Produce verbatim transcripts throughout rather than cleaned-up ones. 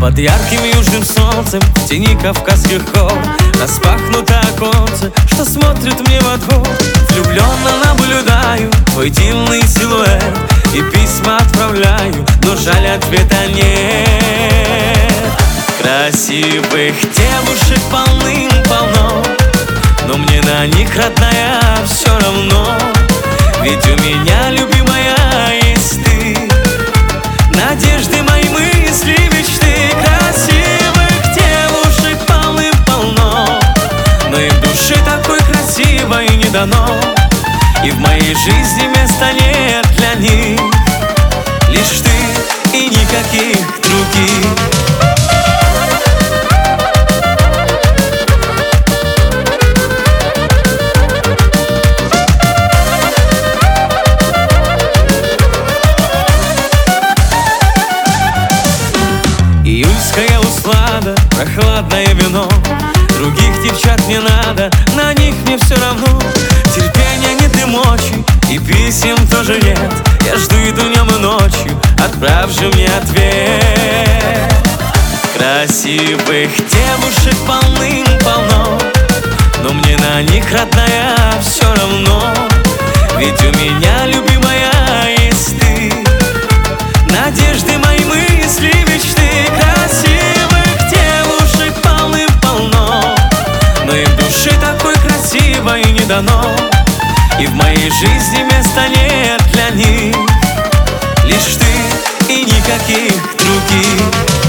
Под ярким южным солнцем, в тени Кавказских гор, распахнуто оконце, что смотрит мне во двор. Влюбленно наблюдаю твой дивный силуэт и письма отправляю, но жаль, ответа нет. Красивых девушек полным-полно, но мне на них, родная, все равно. Ведь у меня, любимая, есть ты, надежды мои, мысли, мечты. Красивых девушек полным-полно, но и в душе такой красивой не дано. И в моей жизни места нет для них, лишь ты и никаких других. Июльская услада, прохладное вино, других девчат не надо, на них мне все равно. Терпения нет и мочи, и писем тоже нет. Я жду и днем и ночью, отправь же мне ответ. Красивых девушек полным-полно, но мне на них, родная, все равно. Ведь у меня, любимая, есть ты, надежды мои, мысли, мечты. Красивых девушек полным-полно, но и в душе такой красивой не дано. И в моей жизни места нет для них, лишь ты и никаких других.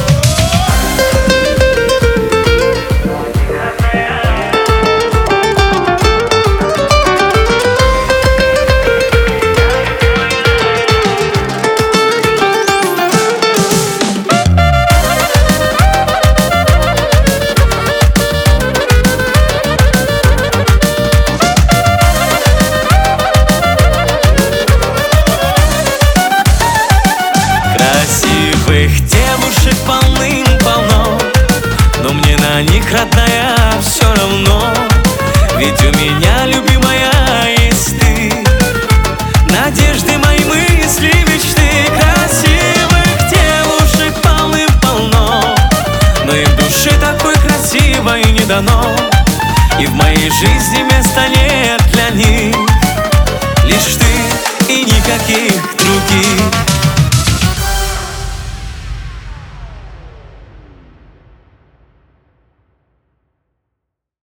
Красивых девушек полным-полно, но мне на них, родная, все равно. Ведь у меня, любимая, есть ты, надежды мои, мысли, мечты. Красивых девушек полным-полно, но и в душе такой красивой не дано. И в моей жизни места нет для них, лишь ты и никаких других.